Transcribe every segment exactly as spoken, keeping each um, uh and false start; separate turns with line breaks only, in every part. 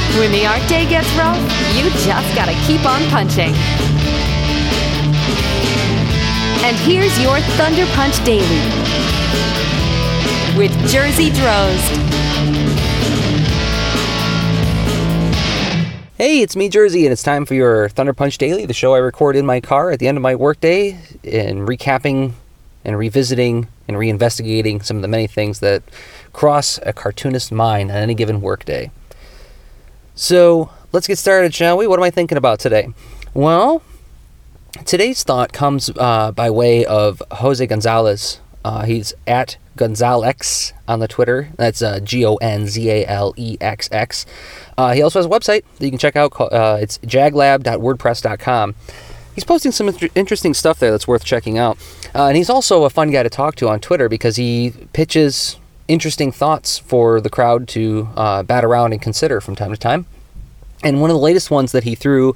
When the art day gets rough, you just gotta keep on punching. And here's your Thunder Punch Daily with Jersey Drozd.
Hey, it's me, Jersey, and it's time for your Thunder Punch Daily, the show I record in my car at the end of my workday, in recapping and revisiting and reinvestigating some of the many things that cross a cartoonist's mind on any given workday. So, let's get started, shall we? What am I thinking about today? Well, today's thought comes uh, by way of Jose Gonzalez. Uh, he's at Gonzalex on the Twitter. That's uh, G O N Z A L E X X. Uh, he also has a website that you can check out. Uh, it's jaglab dot wordpress dot com. He's posting some inter- interesting stuff there that's worth checking out. Uh, and he's also a fun guy to talk to on Twitter because he pitches interesting thoughts for the crowd to uh, bat around and consider from time to time. And one of the latest ones that he threw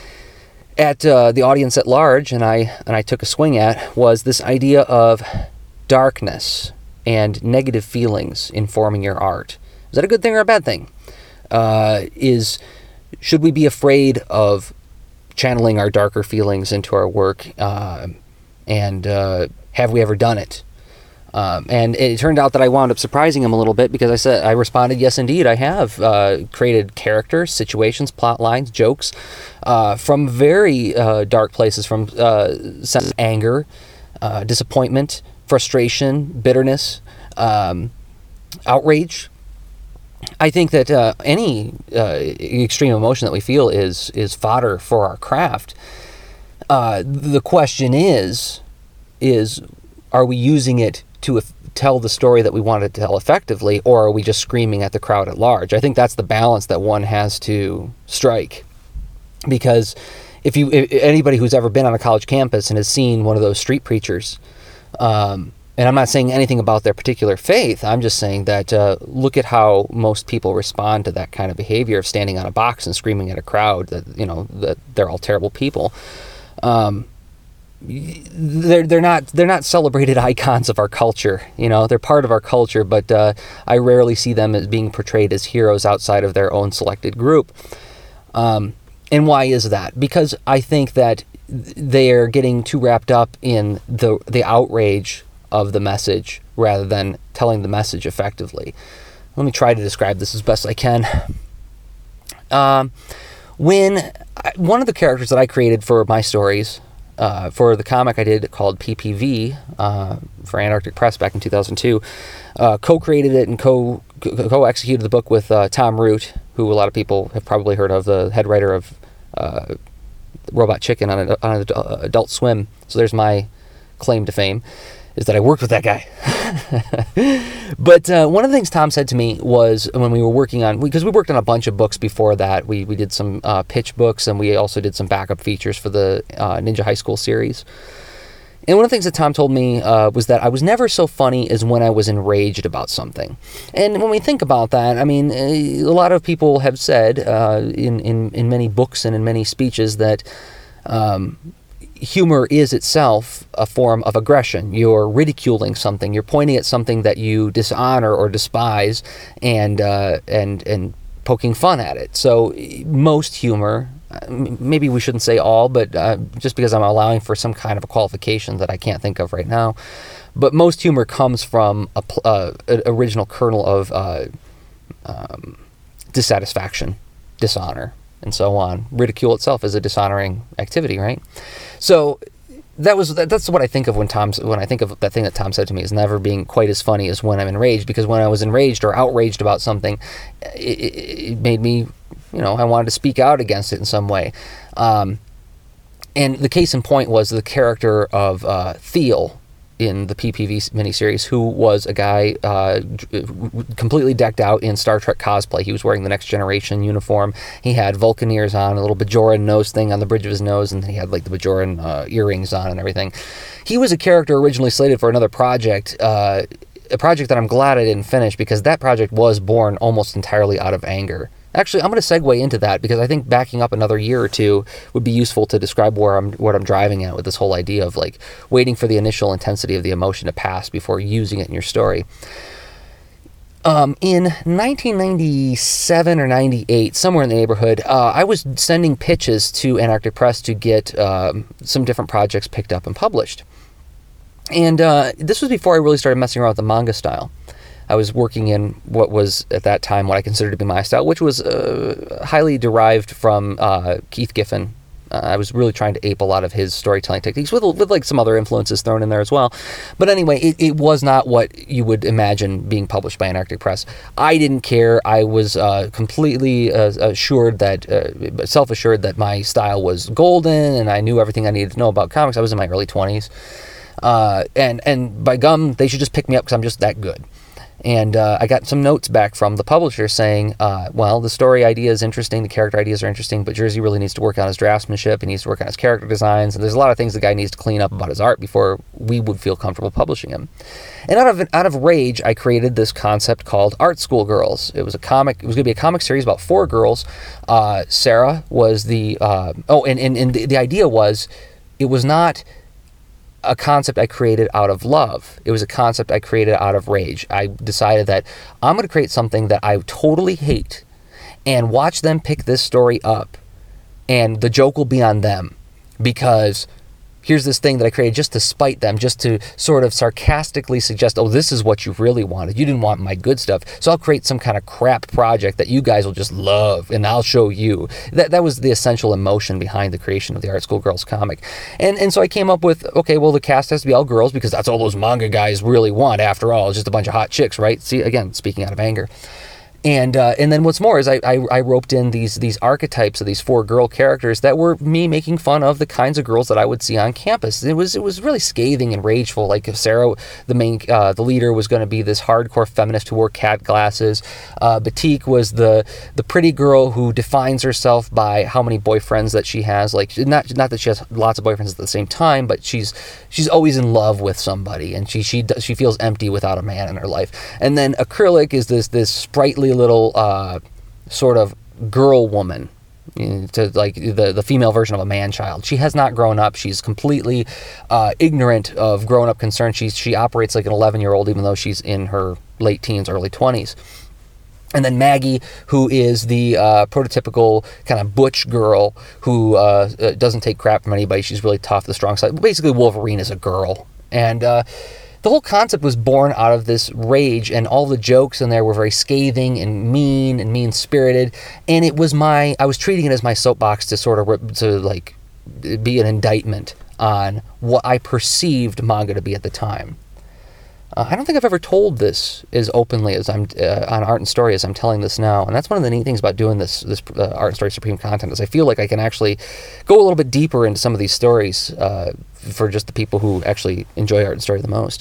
at uh, the audience at large, and I and I took a swing at, was this idea of darkness and negative feelings informing your art. Is that a good thing or a bad thing? Uh, is should we be afraid of channeling our darker feelings into our work? Uh, and uh, have we ever done it? Um, and it turned out that I wound up surprising him a little bit because I said I responded, yes, indeed, I have uh, created characters, situations, plot lines, jokes uh, from very uh, dark places, from uh, sense of anger, uh, disappointment, frustration, bitterness, um, outrage. I think that uh, any uh, extreme emotion that we feel is is fodder for our craft. Uh, the question is, is are we using it to f- tell the story that we want to tell effectively, or are we just screaming at the crowd at large? I think that's the balance that one has to strike. Because if you, if anybody who's ever been on a college campus and has seen one of those street preachers, um, and I'm not saying anything about their particular faith, I'm just saying that uh, look at how most people respond to that kind of behavior of standing on a box and screaming at a crowd that, you know, that they're all terrible people. Um, they're they're not they're not celebrated icons of our culture. You know, they're part of our culture, but uh, I rarely see them as being portrayed as heroes outside of their own selected group. Um, and why is that? Because I think that they are getting too wrapped up in the the outrage of the message rather than telling the message effectively. Let me try to describe this as best I can. Um, when I, one of the characters that I created for my stories, uh, for the comic I did called P P V uh, for Antarctic Press back in two thousand two, uh, co-created it and co co-executed the book with uh, Tom Root, who a lot of people have probably heard of, the head writer of uh, Robot Chicken on, a, on Adult Swim. So there's my claim to fame, is that I worked with that guy. But uh, one of the things Tom said to me was when we were working on, because we worked on a bunch of books before that, we we did some uh, pitch books, and we also did some backup features for the uh, Ninja High School series. And one of the things that Tom told me uh, was that I was never so funny as when I was enraged about something. And when we think about that, I mean, a lot of people have said uh, in, in, in many books and in many speeches that um, humor is itself a form of aggression. You're ridiculing something. You're pointing at something that you dishonor or despise and uh, and and poking fun at it. So most humor, maybe we shouldn't say all, but uh, just because I'm allowing for some kind of a qualification that I can't think of right now, but most humor comes from a uh, an original kernel of uh, um, dissatisfaction, dishonor, and so on. Ridicule itself is a dishonoring activity, right? So that was that, that's what I think of when Tom's when I think of that thing that Tom said to me is never being quite as funny as when I'm enraged, because when I was enraged or outraged about something, it, it, it made me, you know, I wanted to speak out against it in some way. Um, and the case in point was the character of uh, Thiel in the P P V miniseries, who was a guy uh, completely decked out in Star Trek cosplay. He was wearing the Next Generation uniform. He had Vulcan ears on, a little Bajoran nose thing on the bridge of his nose, and he had like the Bajoran uh, earrings on and everything. He was a character originally slated for another project, uh, a project that I'm glad I didn't finish, because that project was born almost entirely out of anger. Actually, I'm going to segue into that because I think backing up another year or two would be useful to describe where I'm, what I'm driving at with this whole idea of like waiting for the initial intensity of the emotion to pass before using it in your story. Um, in nineteen ninety-seven or ninety-eight, somewhere in the neighborhood, uh, I was sending pitches to Antarctic Press to get um, some different projects picked up and published. And uh, this was before I really started messing around with the manga style. I was working in what was, at that time, what I considered to be my style, which was uh, highly derived from uh, Keith Giffen. Uh, I was really trying to ape a lot of his storytelling techniques with, with like some other influences thrown in there as well. But anyway, it, it was not what you would imagine being published by Antarctic Press. I didn't care. I was uh, completely uh, assured that, uh, self-assured that my style was golden, and I knew everything I needed to know about comics. I was in my early twenties. Uh, and, and by gum, they should just pick me up because I'm just that good. And uh, I got some notes back from the publisher saying, uh, well, the story idea is interesting, the character ideas are interesting, but Jersey really needs to work on his draftsmanship, he needs to work on his character designs, and there's a lot of things the guy needs to clean up about his art before we would feel comfortable publishing him. And out of out of rage, I created this concept called Art School Girls. It was a comic, it was going to be a comic series about four girls. Uh, Sarah was the, uh, oh, and, and, and the, the idea was, it was not a concept I created out of love. It was a concept I created out of rage. I decided that I'm going to create something that I totally hate and watch them pick this story up, and the joke will be on them, because here's this thing that I created just to spite them, just to sort of sarcastically suggest, oh, this is what you really wanted. You didn't want my good stuff. So I'll create some kind of crap project that you guys will just love, and I'll show you. That that was the essential emotion behind the creation of the Art School Girls comic. And and so I came up with, okay, well, the cast has to be all girls, because that's all those manga guys really want, after all. It's just a bunch of hot chicks, right? See, again, speaking out of anger. And uh, and then what's more is I, I, I roped in these these archetypes of these four girl characters that were me making fun of the kinds of girls that I would see on campus. It was it was really scathing and rageful. Like if Sarah, the main uh, the leader, was going to be this hardcore feminist who wore cat glasses. Uh, Batik was the the pretty girl who defines herself by how many boyfriends that she has. Like not not that she has lots of boyfriends at the same time, but she's she's always in love with somebody, and she she she feels empty without a man in her life. And then Acrylic is this this sprightly little uh, sort of girl woman, you know, to like the, the female version of a man-child. She has not grown up. She's completely uh, ignorant of grown-up concerns. She, she operates like an eleven-year-old, even though she's in her late teens, early twenties. And then Maggie, who is the uh, prototypical kind of butch girl who uh, doesn't take crap from anybody. She's really tough, the strong side. Basically, Wolverine is a girl. And uh, the whole concept was born out of this rage, and all the jokes in there were very scathing and mean and mean-spirited. And it was my, I was treating it as my soapbox to sort of, to like, be an indictment on what I perceived manga to be at the time. Uh, I don't think I've ever told this as openly as I'm uh, on Art and Story as I'm telling this now, and that's one of the neat things about doing this this uh, Art and Story Supreme content, is I feel like I can actually go a little bit deeper into some of these stories uh, for just the people who actually enjoy Art and Story the most.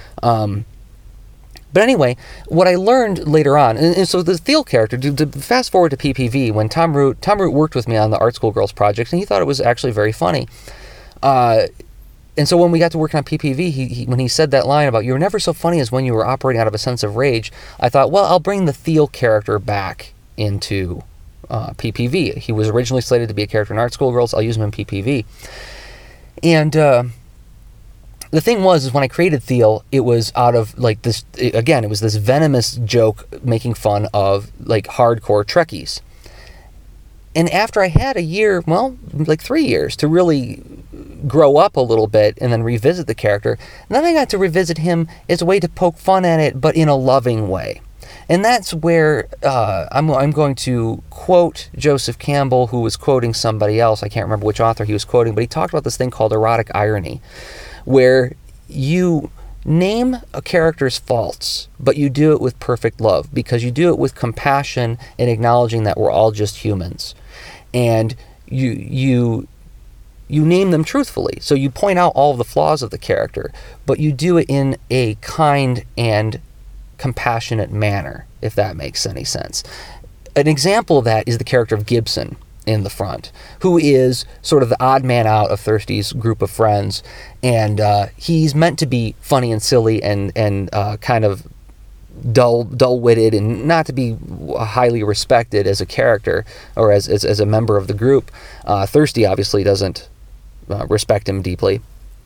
Um, but anyway, what I learned later on, and, and so the Thiel character, to, to fast forward to P P V, when Tom Root Tom Root worked with me on the Art School Girls project, and he thought it was actually very funny. Uh, And so when we got to working on P P V, he, he, when he said that line about, you were never so funny as when you were operating out of a sense of rage, I thought, well, I'll bring the Thiel character back into uh, P P V. He was originally slated to be a character in Art School Girls. I'll use him in P P V. And uh, the thing was, is when I created Thiel, it was out of, like, this, it, again, it was this venomous joke making fun of, like, hardcore Trekkies. And after I had a year, well, like three years, to really grow up a little bit and then revisit the character, and then I got to revisit him as a way to poke fun at it, but in a loving way. And that's where uh, I'm, I'm going to quote Joseph Campbell, who was quoting somebody else. I can't remember which author he was quoting, but he talked about this thing called erotic irony, where you name a character's faults, but you do it with perfect love, because you do it with compassion and acknowledging that we're all just humans. And you you you name them truthfully. So you point out all of the flaws of the character, but you do it in a kind and compassionate manner, if that makes any sense. An example of that is the character of Gibson in the front, who is sort of the odd man out of Thirsty's group of friends, and uh, he's meant to be funny and silly and and uh, kind of dull, dull-witted, and not to be highly respected as a character or as as, as a member of the group. Uh, Thirsty obviously doesn't uh, respect him deeply.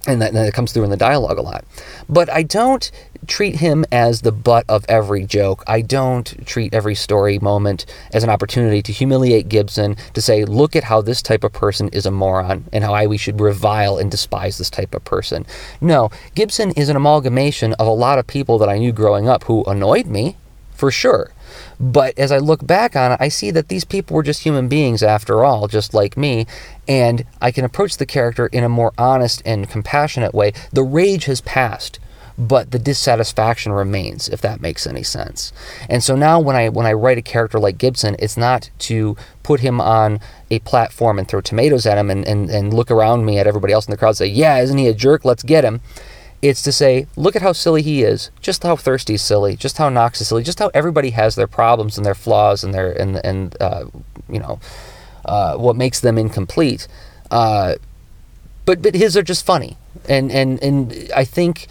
And that, that comes through in the dialogue a lot. But I don't treat him as the butt of every joke. I don't treat every story moment as an opportunity to humiliate Gibson, to say, look at how this type of person is a moron and how I, we should revile and despise this type of person. No, Gibson is an amalgamation of a lot of people that I knew growing up who annoyed me, for sure. But as I look back on it, I see that these people were just human beings after all, just like me, and I can approach the character in a more honest and compassionate way. The rage has passed, but the dissatisfaction remains, if that makes any sense. And so now when I when I write a character like Gibson, it's not to put him on a platform and throw tomatoes at him and, and, and look around me at everybody else in the crowd and say, yeah, isn't he a jerk? Let's get him. It's to say, look at how silly he is, just how Thirsty's silly, just how Knox is silly, just how everybody has their problems and their flaws and their and and uh, you know uh, what makes them incomplete. Uh, but but his are just funny, and and and I think,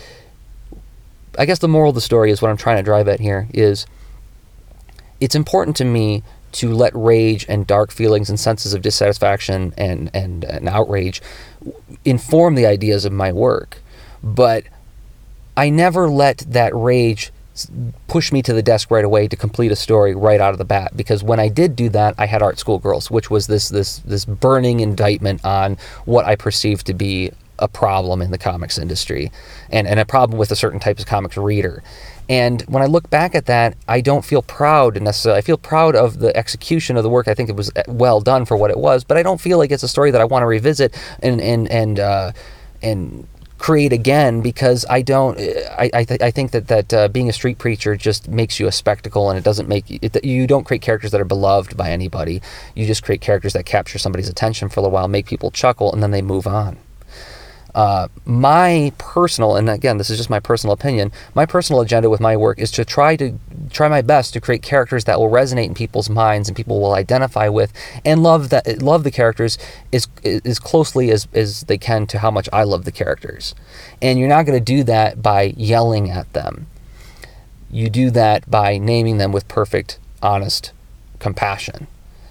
I guess the moral of the story is what I'm trying to drive at here is, it's important to me to let rage and dark feelings and senses of dissatisfaction and and, and outrage inform the ideas of my work. But I never let that rage push me to the desk right away to complete a story right out of the bat, because when I did do that, I had Art School Girls, which was this this this burning indictment on what I perceived to be a problem in the comics industry, and, and a problem with a certain type of comics reader. And when I look back at that, I don't feel proud necessarily. I feel proud of the execution of the work. I think it was well done for what it was, but I don't feel like it's a story that I want to revisit and and and uh, and create again, because I don't. I I, th- I think that that uh, being a street preacher just makes you a spectacle, and it doesn't make it, you don't create characters that are beloved by anybody. You just create characters that capture somebody's attention for a while, make people chuckle, and then they move on. Uh, my personal, and again, this is just my personal opinion, my personal agenda with my work is to try to try my best to create characters that will resonate in people's minds and people will identify with, and love that love the characters as as closely as, as they can to how much I love the characters. And you're not going to do that by yelling at them. You do that by naming them with perfect, honest compassion.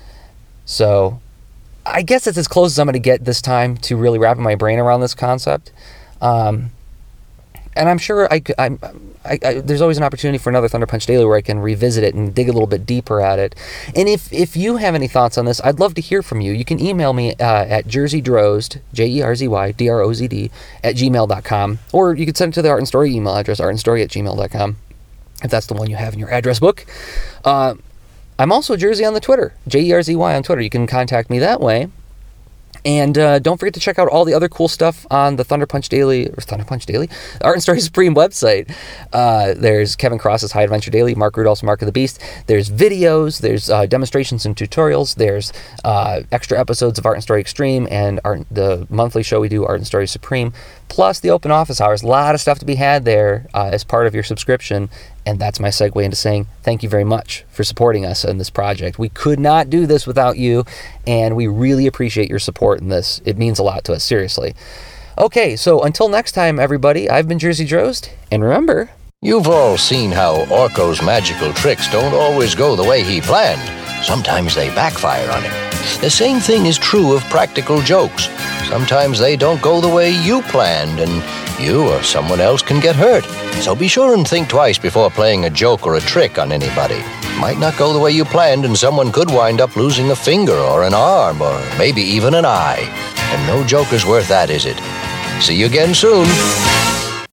So I guess it's as close as I'm going to get this time to really wrapping my brain around this concept. Um, and I'm sure I, I, I, I, there's always an opportunity for another Thunder Punch Daily where I can revisit it and dig a little bit deeper at it. And if, if you have any thoughts on this, I'd love to hear from you. You can email me uh, at jerzeydrozd, J E R Z Y D R O Z D, at gmail dot com. Or you could send it to the Art and Story email address, art and story at gmail dot com, if that's the one you have in your address book. Uh, I'm also Jersey on the Twitter, J E R Z Y on Twitter. You can contact me that way. And uh, don't forget to check out all the other cool stuff on the Thunder Punch Daily, or Thunder Punch Daily? Art and Story Supreme website. Uh, there's Kevin Cross's High Adventure Daily, Mark Rudolph's Mark of the Beast. There's videos, there's uh, demonstrations and tutorials, there's uh, extra episodes of Art and Story Extreme and Art, the monthly show we do, Art and Story Supreme, plus the open office hours. A lot of stuff to be had there uh, as part of your subscription. And that's my segue into saying thank you very much for supporting us in this project. We could not do this without you, and we really appreciate your support in this. It means a lot to us, seriously. Okay, so until next time, everybody, I've been Jersey Drozd, and remember...
You've all seen how Orko's magical tricks don't always go the way he planned. Sometimes they backfire on him. The same thing is true of practical jokes. Sometimes they don't go the way you planned, and you or someone else can get hurt. So be sure and think twice before playing a joke or a trick on anybody. Might not go the way you planned, and someone could wind up losing a finger or an arm or maybe even an eye. And no joke is worth that, is it? See you again soon.